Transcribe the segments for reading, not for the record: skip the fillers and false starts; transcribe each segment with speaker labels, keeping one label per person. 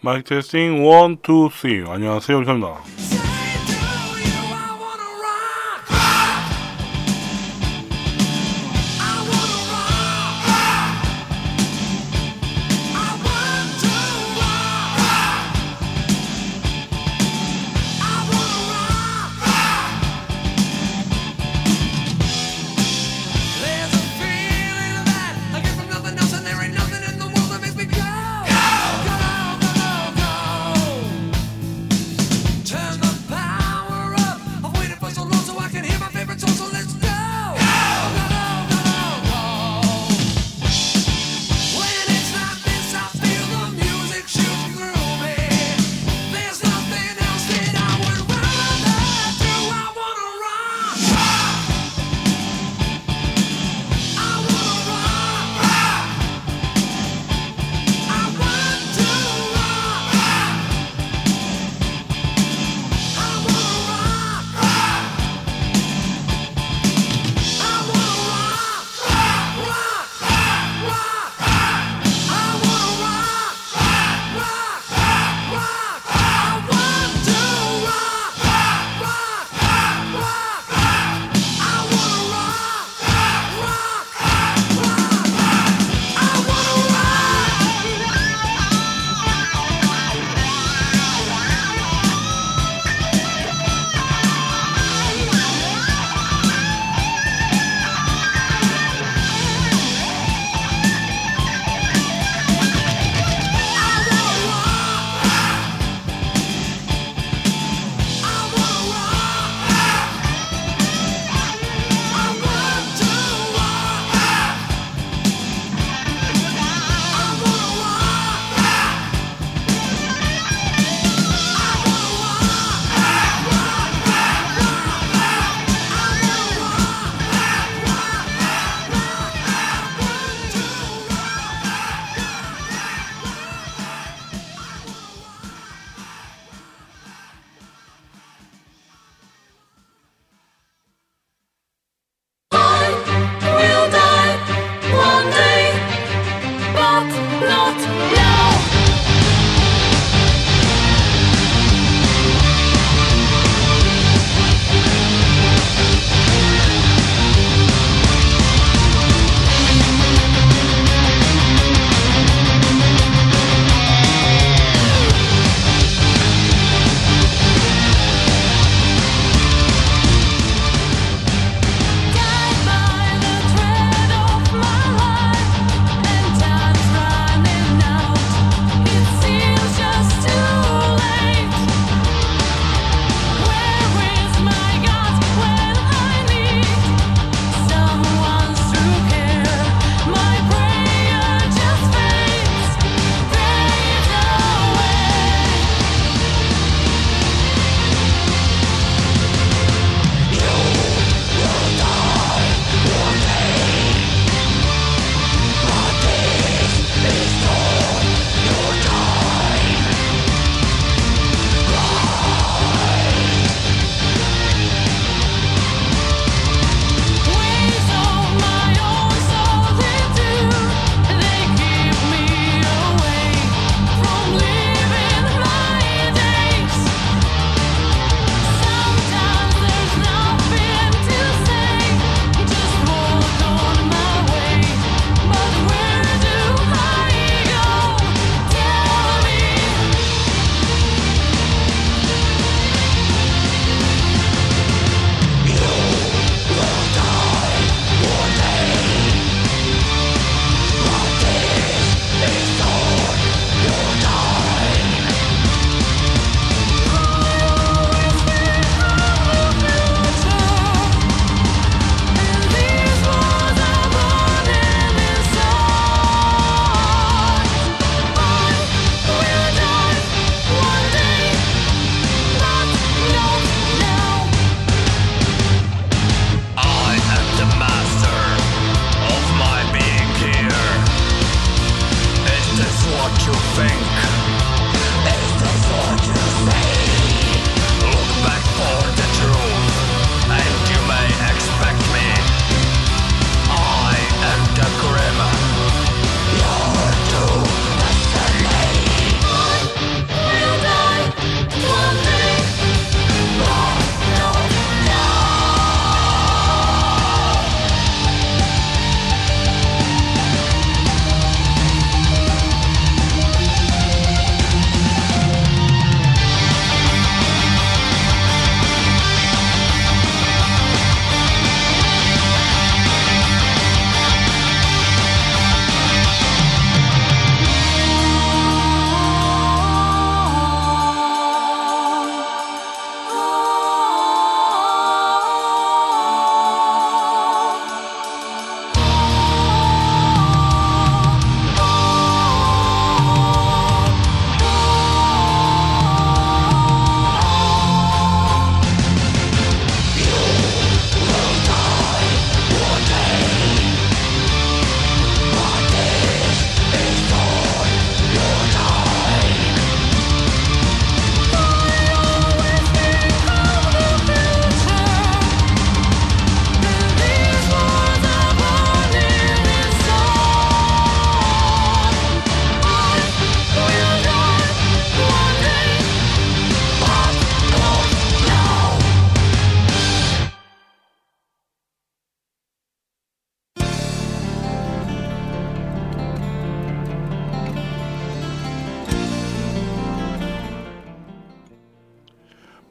Speaker 1: 마이크 테스팅 1, 2, 3. 안녕하세요, 감사합니다.
Speaker 2: Turn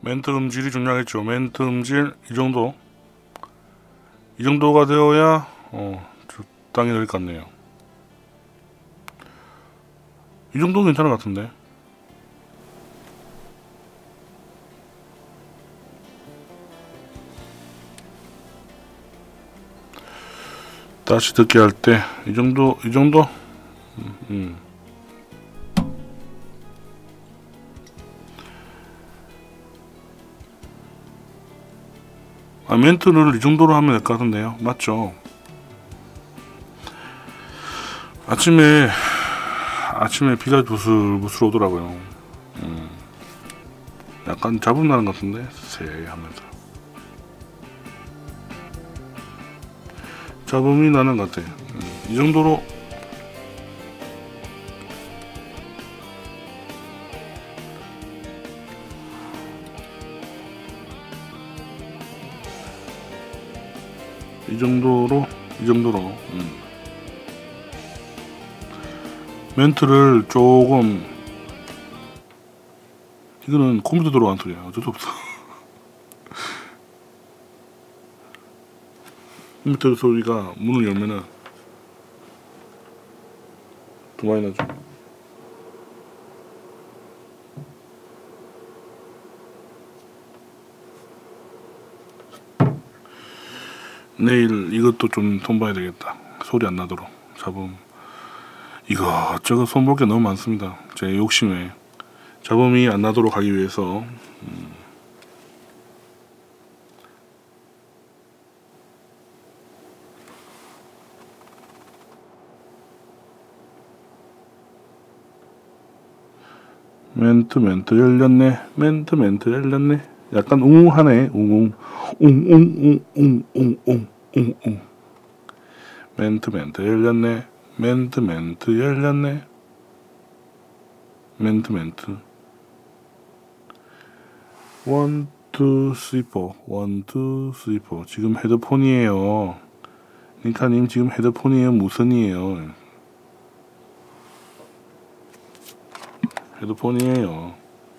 Speaker 1: 멘트 음질이 중요하겠죠. 멘트 음질 이 정도가 되어야 적당히 될 것 같네요. 이 정도는 괜찮은 것 같은데. 다시 듣기 할 때 이 정도. 멘트를 이 정도로 하면 될 것 같은데요. 맞죠? 아침에 비가 부슬부슬 오더라고요. 약간 잡음 나는 것 같은데, 세 하면서 잡음이 나는 것 같아. 이 정도로 멘트를 조금, 이거는 컴퓨터 들어간 소리야. 어쩔 수 없어. 컴퓨터 소리가 문을 열면은 더 많이 나죠. 내일 이것도 좀 손봐야 되겠다. 소리 안 나도록. 잡음 이것저것 손볼 게 너무 많습니다. 제 욕심에 잡음이 안 나도록 하기 위해서. 멘트 열렸네. 멘트 열렸네. 약간 웅웅하네. 웅웅. 웅웅웅웅웅웅웅. 멘트 열렸네. 멘트 열렸네. 멘트 1, 2, 3, 4 1, 2, 3, 4 지금 헤드폰이에요. 링카님 지금 헤드폰이에요? 무선이에요? 헤드폰이에요.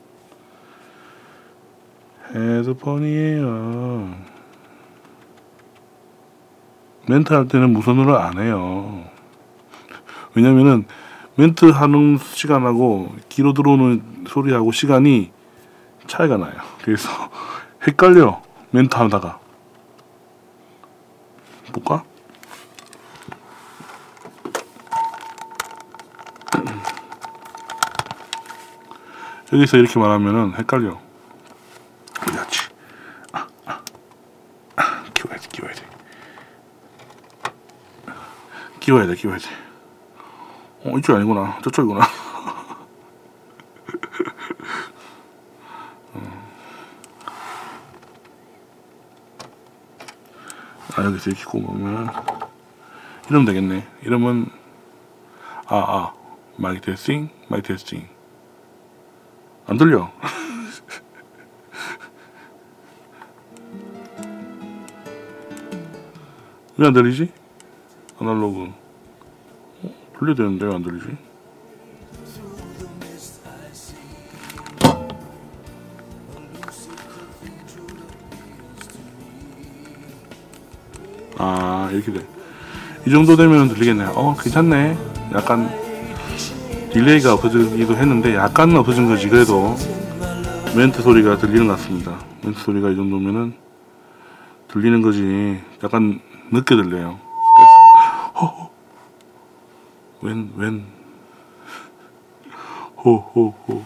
Speaker 1: 멘트 할 때는 무선으로 안 해요. 왜냐면은 멘트 하는 시간하고 귀로 들어오는 소리하고 시간이 차이가 나요. 그래서 헷갈려. 멘트 하다가 볼까? 여기서 이렇게 말하면은 헷갈려. 그렇지. 끼워야 돼. 이쪽 아니구나. 저쪽이구나. 여기서 이렇게 꼽으면 이러면 되겠네. 이러면 마이크 테스팅 안 들려. 왜 안 들리지? 아날로그 들려야 되는데 왜 안 들리지? 이렇게 돼. 이 정도 되면 들리겠네. 괜찮네. 약간 딜레이가 없어지기도 했는데 약간은 없어진 거지. 그래도 멘트 소리가 들리는 것 같습니다. 멘트 소리가 이 정도면은 들리는 거지. 약간 늦게 들려요. 그래서 호호호.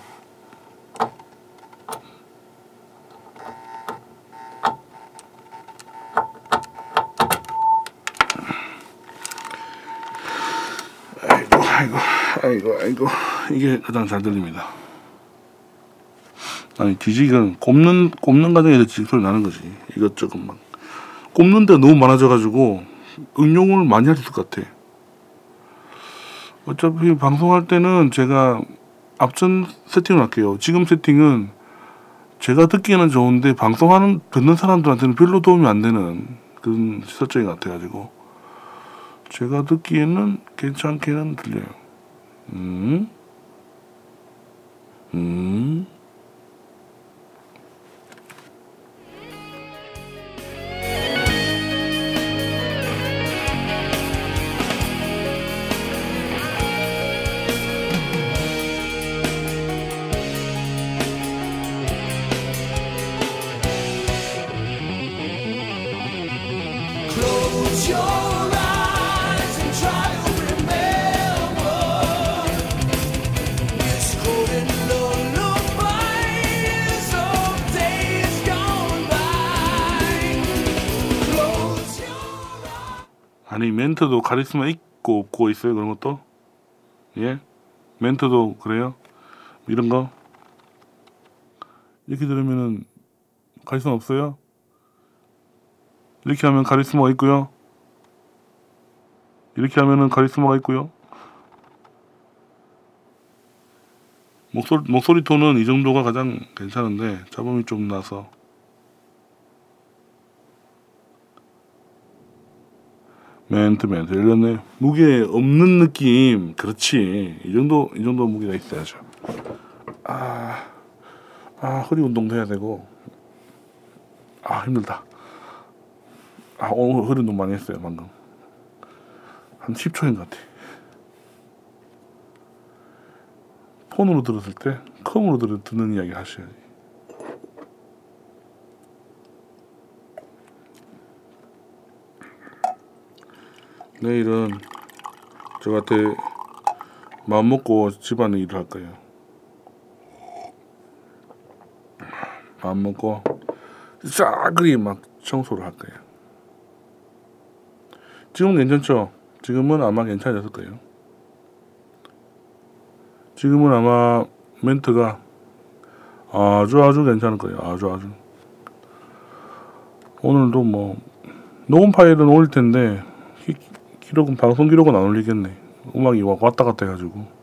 Speaker 1: 아이고 이게 가장 잘 들립니다. 아니 뒤지기는 꼽는 과정에서 뒤지기 소리 나는 거지. 이것저것 막 꼽는 데가 너무 많아져가지고 응용을 많이 할 수 있을 것 같아. 어차피 방송할 때는 제가 앞전 세팅을 할게요. 지금 세팅은 제가 듣기에는 좋은데 듣는 사람들한테는 별로 도움이 안 되는 그런 설정인 것 같아가지고 제가 듣기에는 괜찮게는 들려요.
Speaker 2: your eyes and try to remember this golden lullabies of days gone by. Close your eyes.
Speaker 1: 아니 멘트도 카리스마 있고 없고 있어요 그런 것도? 예? 멘트도 그래요? 이런 거? 이렇게 들으면은 카리스마 없어요? 이렇게 하면 카리스마가 있고요. 이렇게 하면은 카리스마가 있고요. 목소리 톤은 이 정도가 가장 괜찮은데 잡음이 좀 나서 멘트 이랬네. 무게 없는 느낌. 그렇지. 이 정도 무게가 있어야죠. 허리 운동도 해야 되고. 힘들다. 오늘 허리 운동 많이 했어요 방금. 한 10초인 것 같아. 폰으로 들었을 때 컴으로 듣는 이야기 하셔야지. 내일은 저한테 마음 먹고 집안에 일을 할 거예요. 마음 먹고 싸그리 막 청소를 할 거예요. 지금은 괜찮죠? 지금은 아마 괜찮았을 거예요. 지금은 아마 멘트가 아주 괜찮을 거예요. 아주. 오늘도 뭐 녹음 파일은 올릴 텐데 기록은 방송 기록은 안 올리겠네. 음악이 왔다 갔다 해가지고.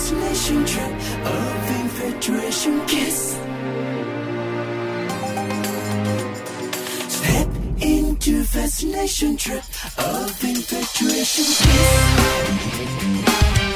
Speaker 2: fascination trip of infatuation kiss. Step into fascination trip of infatuation kiss.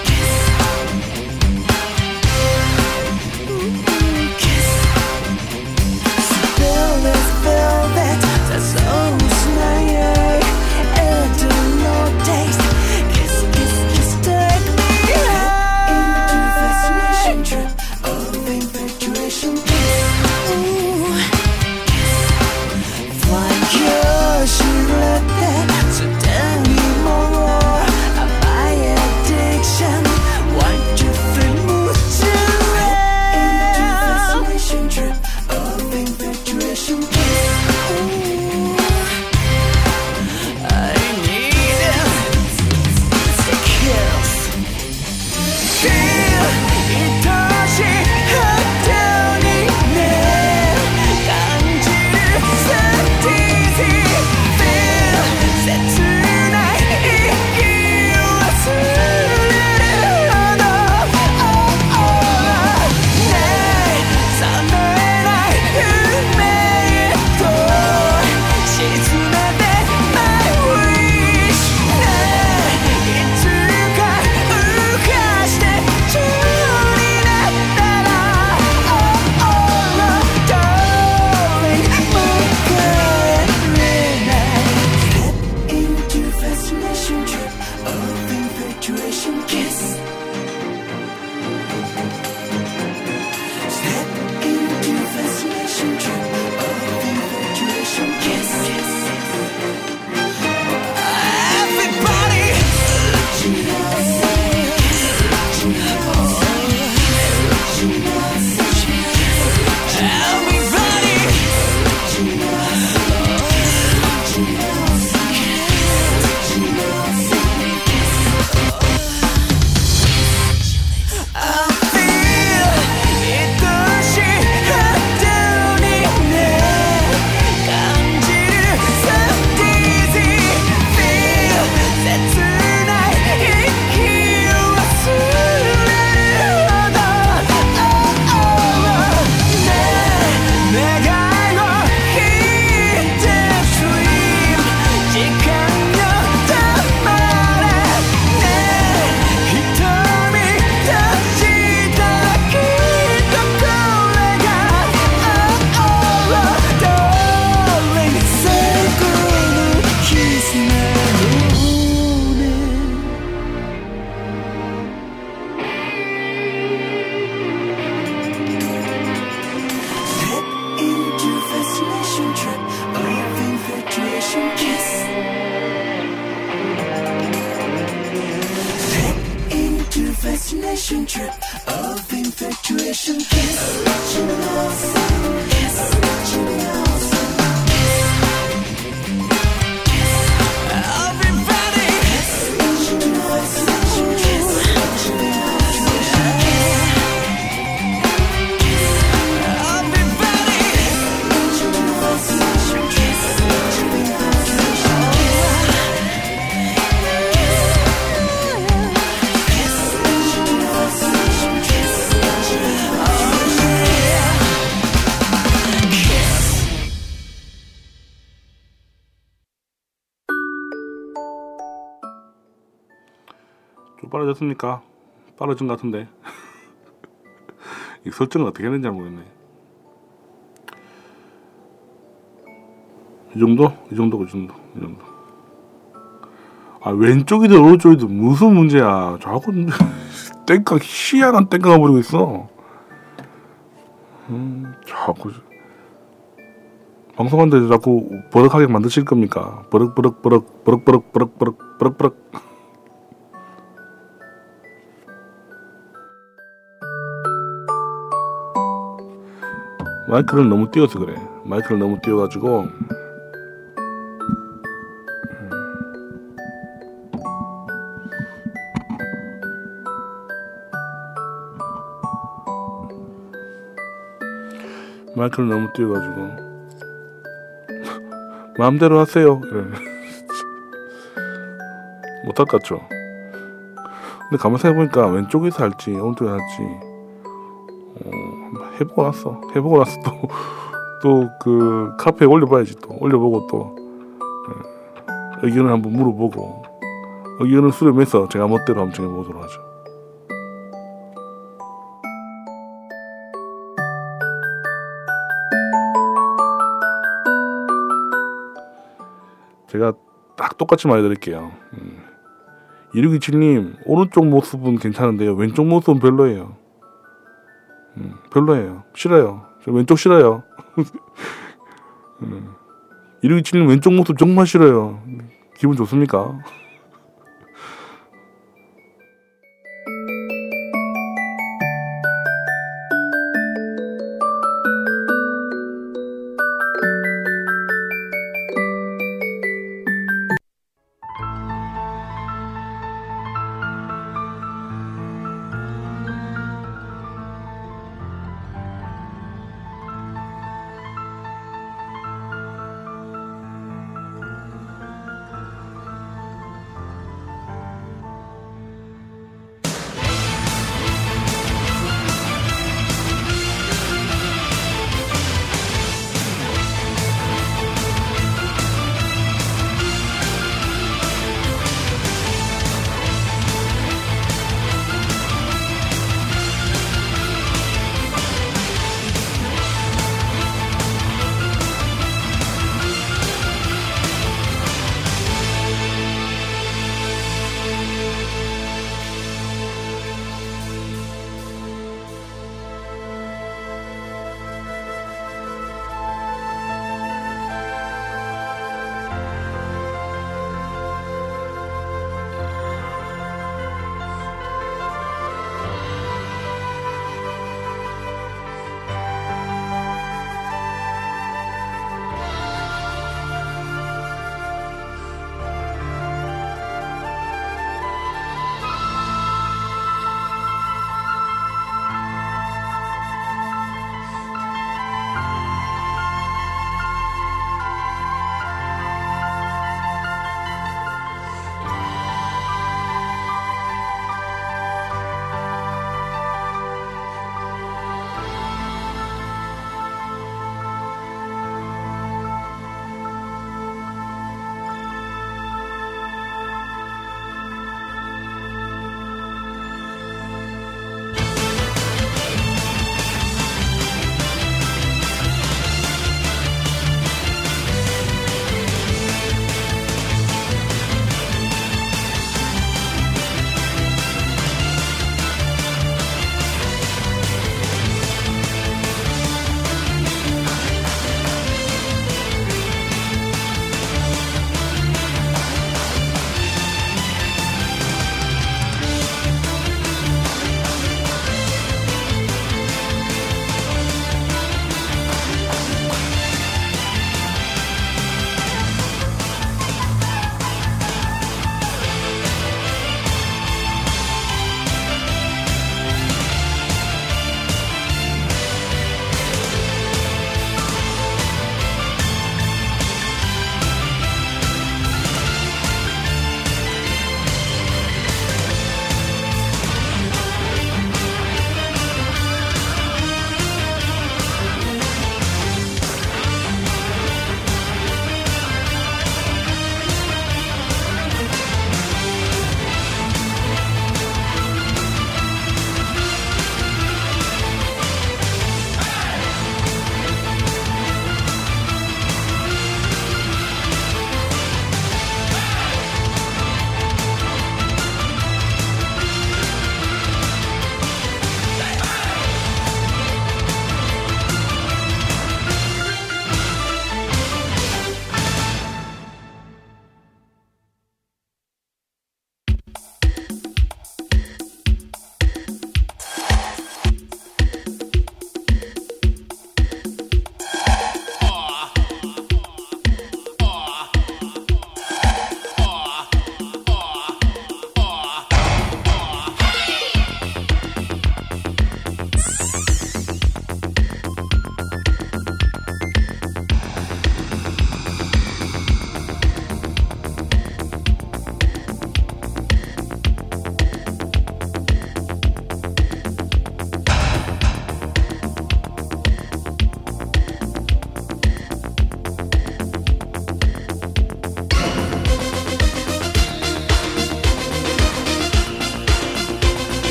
Speaker 2: Fascination trip of infatuation kiss. Original sin kiss. Original sin kiss. Everybody kiss. Original fascination kiss. Original fascination kiss. Everybody kiss. Original fascination kiss. Original
Speaker 1: 좀 빨라졌습니까? 빨라진 것 같은데 이 설정을 어떻게 했는지 모르겠네. 이 정도? 이 정도. 아, 왼쪽이든 오른쪽이든 무슨 문제야. 자꾸 땡깡, 희한한 땡깡을 부리고 있어. 자꾸 방송하는데 자꾸 버럭하게 만드실 겁니까? 버럭. 마이크를 너무 띄워서 그래. 마이크를 너무 띄워가지고 마이크를 너무 띄워가지고 마음대로 하세요. 이래. 못할 것 같죠? 근데 가만 생각해보니까 왼쪽에서 할지 오른쪽에서 할지 한번 해보고 나서 또 그 카페에 올려봐야지. 또 올려보고 또 의견을 한번 물어보고 의견을 수렴해서 제가 멋대로 한번 정해보도록 하죠. 제가 딱 똑같이 말해드릴게요. 2627님 오른쪽 모습은 괜찮은데요, 왼쪽 모습은 별로예요. 별로예요. 싫어요. 저 왼쪽 싫어요. 1627님 왼쪽 모습 정말 싫어요. 기분 좋습니까?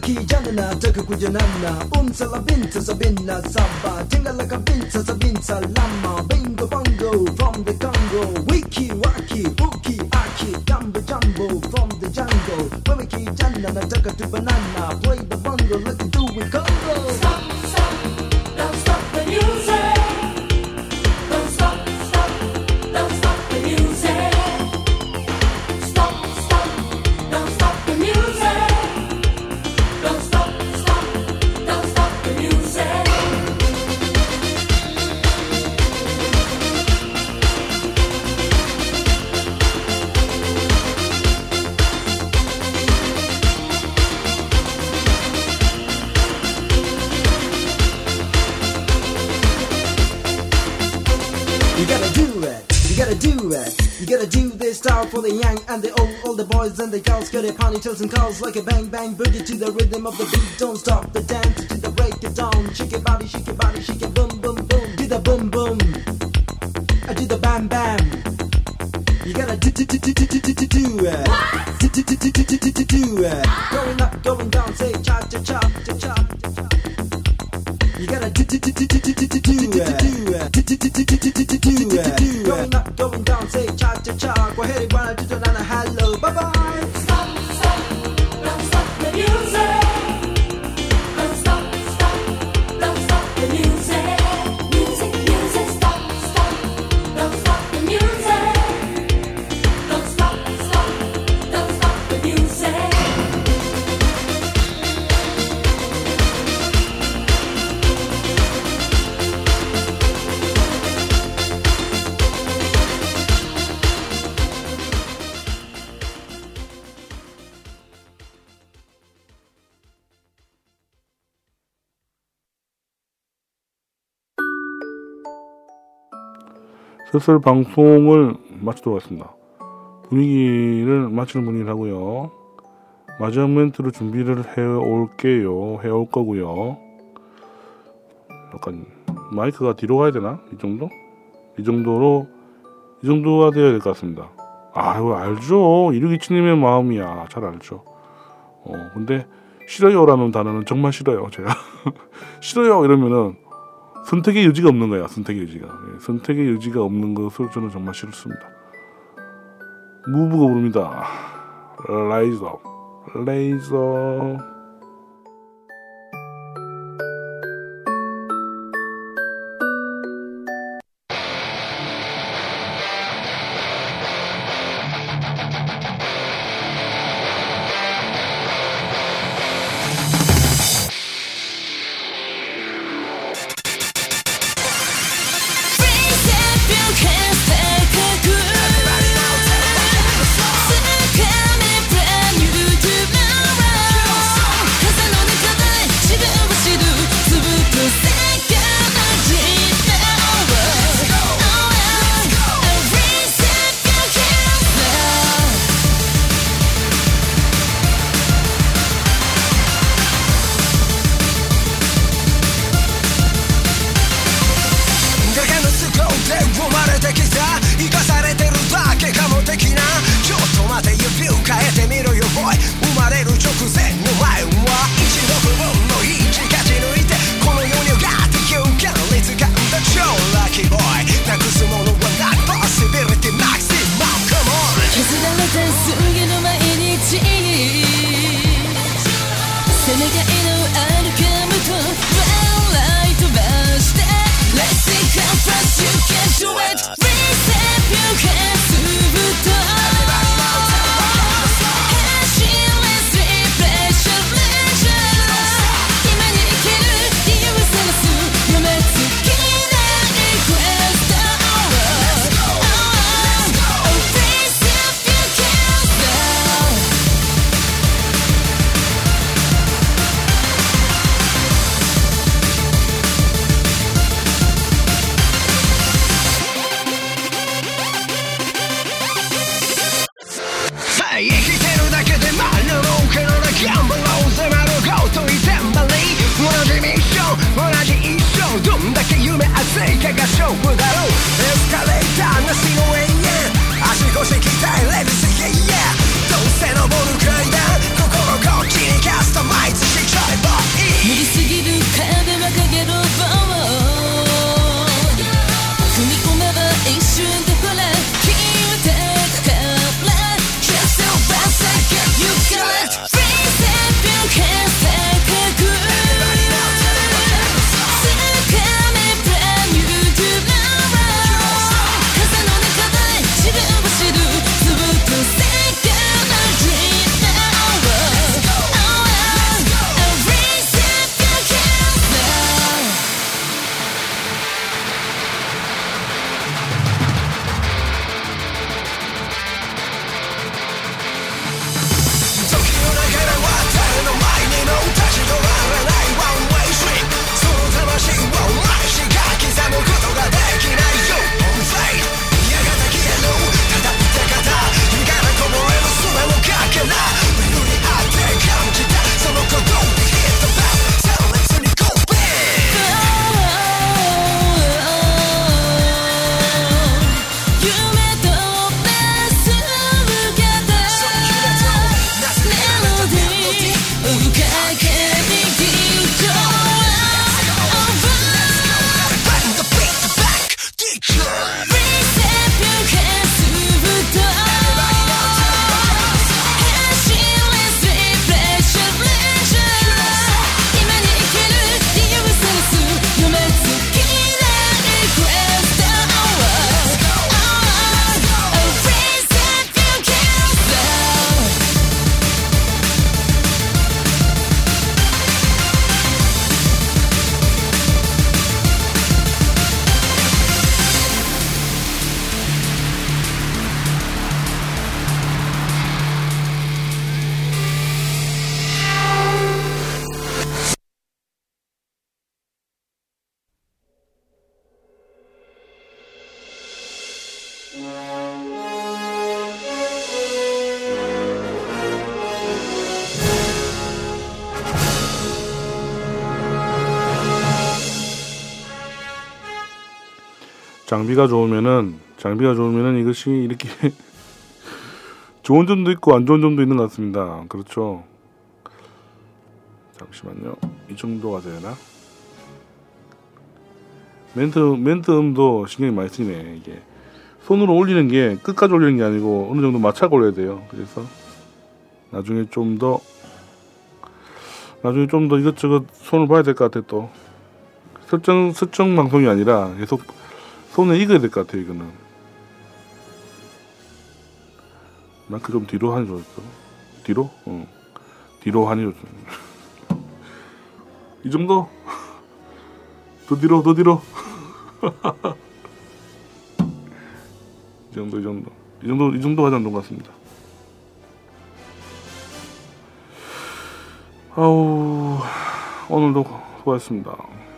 Speaker 3: janana taka kujanana unsala binta sabina samba tingalaka binta sabinta lama bingo bongo from the Congo wiki waki uki aki jumbo jumbo from the jungle wiki janana taka to banana play the bongo let it do it Congo.
Speaker 2: Stop, stop, don't stop the music. Don't stop, stop, don't stop the music. Stop, stop, don't stop the music. Don't stop, stop, don't stop the music.
Speaker 3: You gotta do it, you gotta do it. You gotta do this style for the young and the old. All the boys and the girls got their ponytails and curls like a bang bang boogie to the rhythm of the beat. Don't stop the dance to the break it down. Shake your body, shake your body, shake it boom boom boom. Do the boom boom, I do the bam bam. You gotta do it. Do it. Going up, going down, say cha cha cha cha cha. You gotta do it. Going up, going down, say cha cha cha. Go ahead and run to the hello, bye bye.
Speaker 2: Stop, stop, don't stop the music. Don't stop, stop, don't stop the music. Music, music, stop, stop, don't stop the music. Don't stop, stop, don't stop the music.
Speaker 1: 슬슬 방송을 마치도록 하겠습니다. 분위기를 마치는 분위기를 하고요. 마지막 멘트로 준비를 해올 거고요. 약간 마이크가 뒤로 가야 되나? 이 정도? 이 정도가 되어야 될 것 같습니다. 아, 이거 알죠. 이르기치님의 마음이야. 잘 알죠. 근데 싫어요라는 단어는 정말 싫어요. 제가 싫어요 이러면은 선택의 여지가 없는 거야. 선택의 여지가 없는 것을 저는 정말 싫습니다. 무브가 부릅니다. 레이저.
Speaker 2: Everybody now,
Speaker 1: 장비가 좋으면은 이것이 이렇게 좋은 점도 있고 안 좋은 점도 있는 것 같습니다. 그렇죠. 잠시만요. 이 정도가 되나? 멘트 음도 신경이 많이 쓰이네. 이게 손으로 올리는 게 끝까지 올리는 게 아니고 어느 정도 맞춰 올려야 돼요. 그래서 나중에 좀 더 이것저것 손을 봐야 될 것 같아. 또 설정 방송이 아니라 계속 손에 익어야 될 것 같아요. 이거는 마이크 좀 뒤로 하니 좋았어. 뒤로? 뒤로 하니 좋았어. 이 정도? 더 뒤로 이 정도 가장 좋은 것 같습니다. 아우, 오늘도 수고하셨습니다.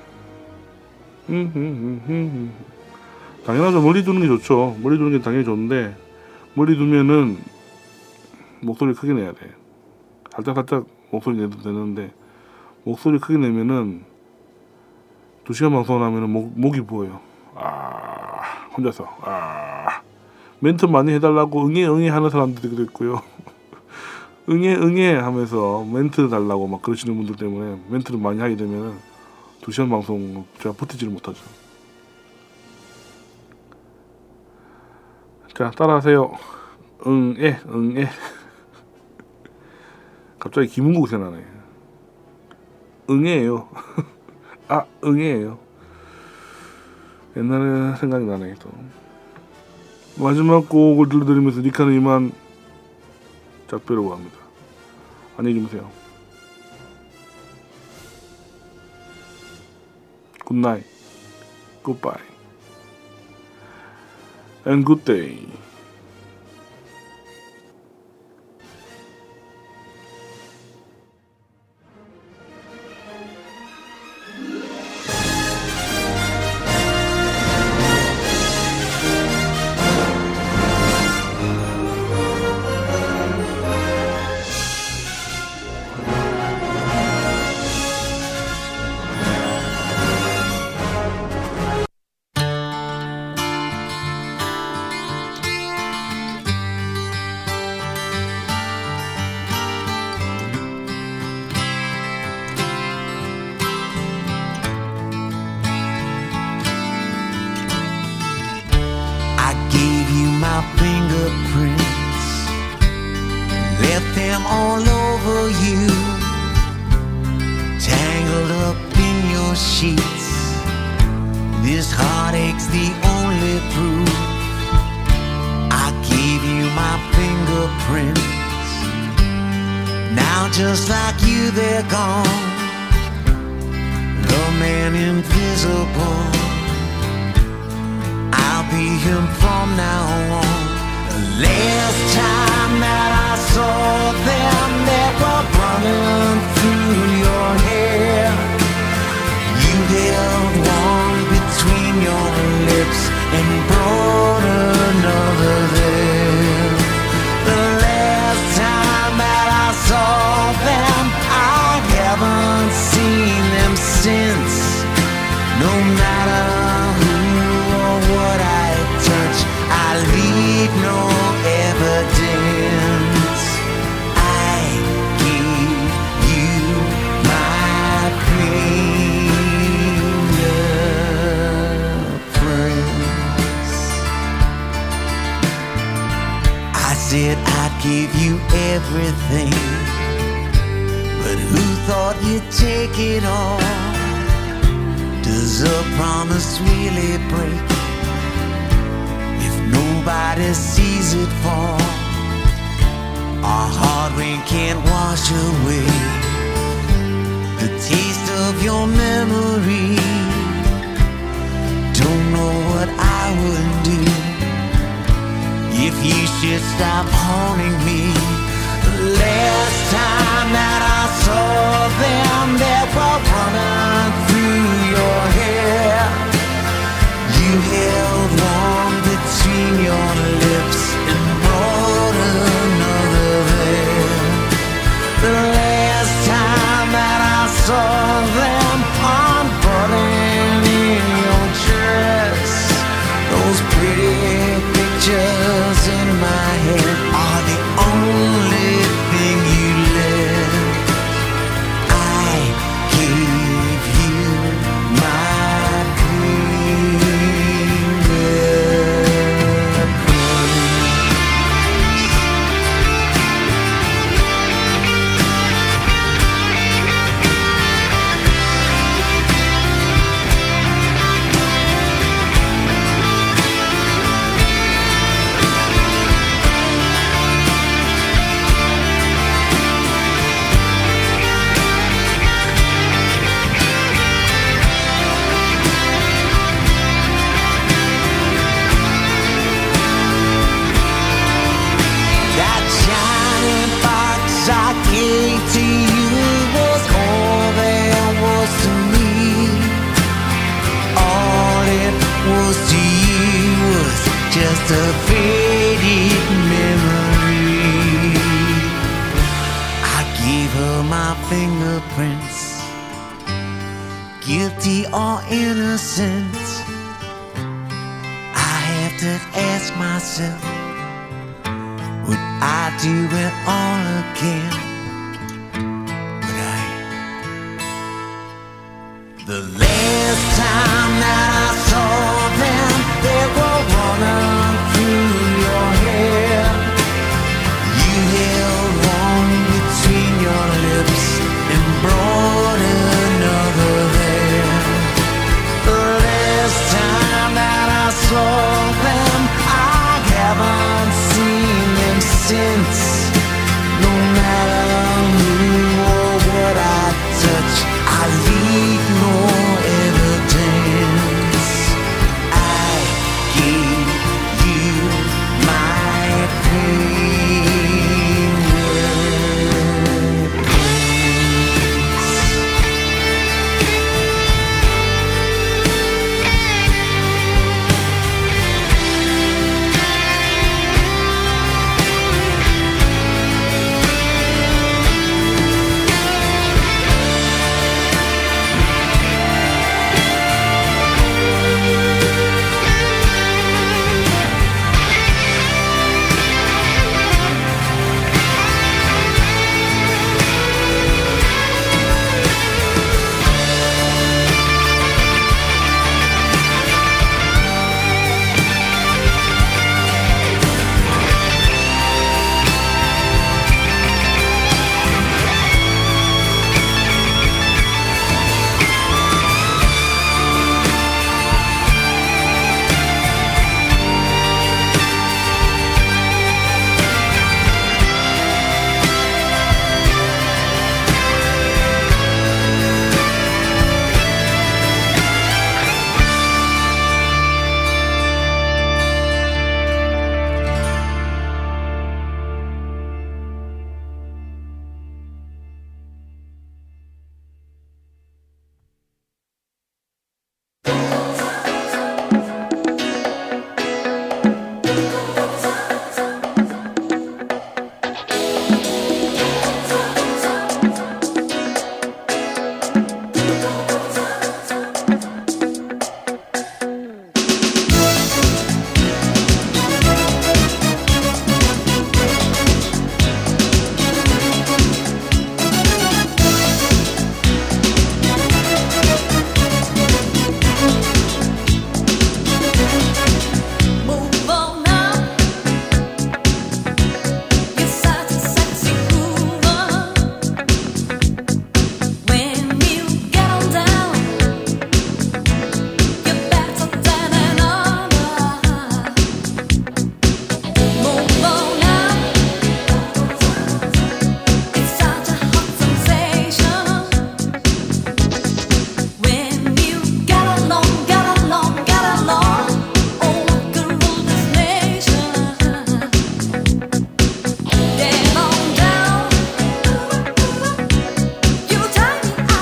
Speaker 1: 당연하죠. 머리 두는 게 좋죠. 머리 두는 게 당연히 좋은데, 머리 두면은 목소리 크게 내야 돼. 살짝 목소리 내도 되는데, 목소리 크게 내면은 2시간 방송을 하면은 목이 부어요. 혼자서 멘트 많이 해달라고 응애 하는 사람들도 있고요. 응애 하면서 멘트 달라고 막 그러시는 분들 때문에 멘트를 많이 하게 되면은 2시간 방송 제가 버티지를 못하죠. 자, 따라하세요. 응애 갑자기 김은국 생각나네. 응애예요. 응애예요. 옛날에 생각이 나네. 또 마지막 곡을 들려드리면서 니카는 이만 작별하고 합니다. 안녕히 주무세요. 굿나잇, 굿바이, and good day.
Speaker 4: Left them all over you, tangled up in your sheets. This heartache's the only proof. I gave you my fingerprints. Now just like you, they're gone. The man invisible, I'll be him from now on. The last time that I saw them, they were running through your hair. You held one between your lips and brought another there. The last time that I saw them, I haven't seen them since. No matter who or what I touch, I leave no evidence. I give you my fingerprints. I said I'd give you everything, but who thought you'd take it all? Does a promise really break if nobody sees it fall? Our hard rain can't wash away the taste of your memory. Don't know what I would do if you should stop haunting me. The last time that I saw them, they were running through your hair. You held one between your lips and brought another there. The last time that I saw them, I'm burning in your dress. just a faded memory. I gave her my fingerprints, guilty or innocent. I have to ask myself, would I do it all again? Would I? The